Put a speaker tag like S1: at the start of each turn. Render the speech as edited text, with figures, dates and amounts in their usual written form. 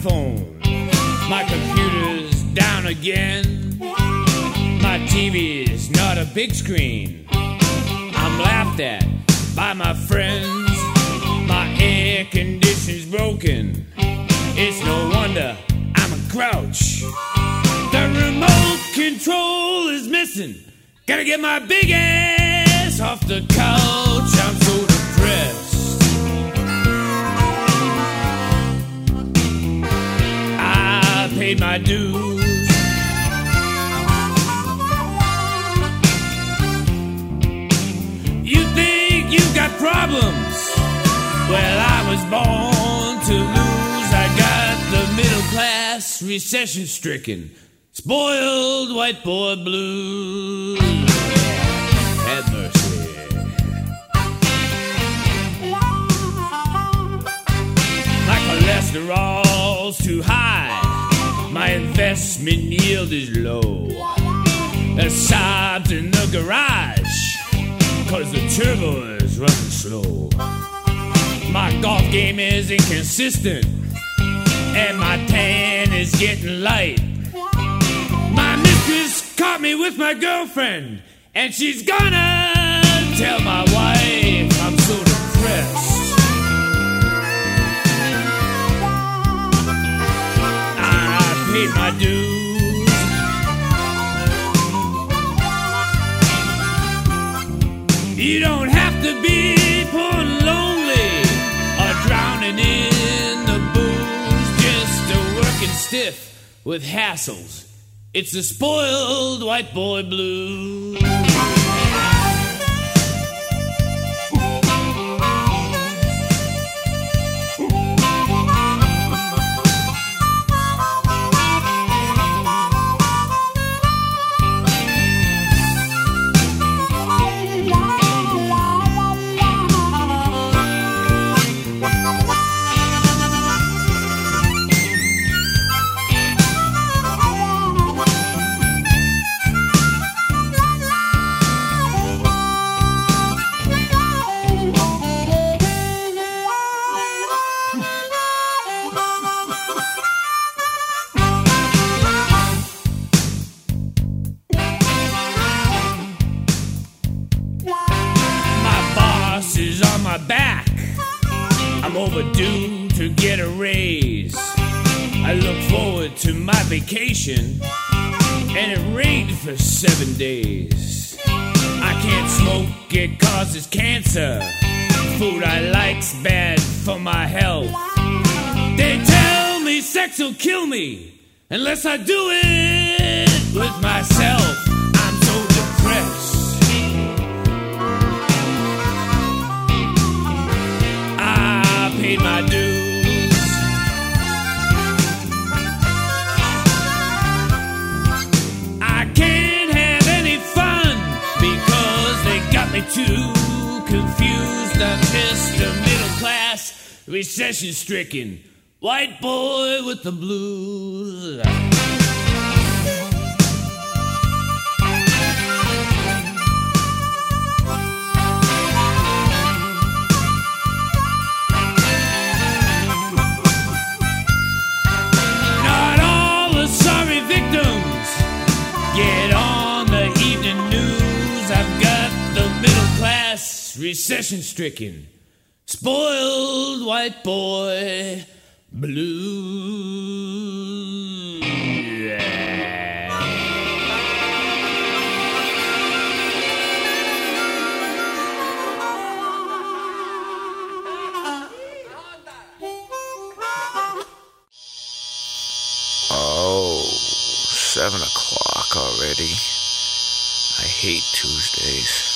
S1: phone. My computer's down again. My TV's not a big screen. I'm laughed at by my friends. My air conditioning's broken. It's no wonder I'm a grouch. The remote control is missing. Gotta get my big ass off the couch. I'm so depressed. I paid my dues. You think you've got problems? Well, I was born to lose. I got the middle class recession stricken, spoiled white boy blues. Have mercy. My cholesterol's too high. My investment yield is low. There's sobs in the garage, 'cause the turbo is running slow. My golf game is inconsistent, and my tan is getting light. My mistress caught me with my girlfriend, and she's gonna tell my wife I'm so depressed. I paid my dues. You don't have to be poor and lonely or drowning in the booze, just a working stiff with hassles. It's the spoiled white boy blues. Back, I'm overdue to get a raise. I look forward to my vacation, and it rained for 7 days. I can't smoke, it causes cancer. Food I like's bad for my health. They tell me sex will kill me unless I do it with myself. I'm so depressed. Paid my dues. I can't have any fun because they got me too confused. I'm just a middle class, recession stricken white boy with the blues. Get on the evening news. I've got the middle class recession stricken spoiled white boy blues.
S2: Oh, 7 o'clock already. I hate Tuesdays.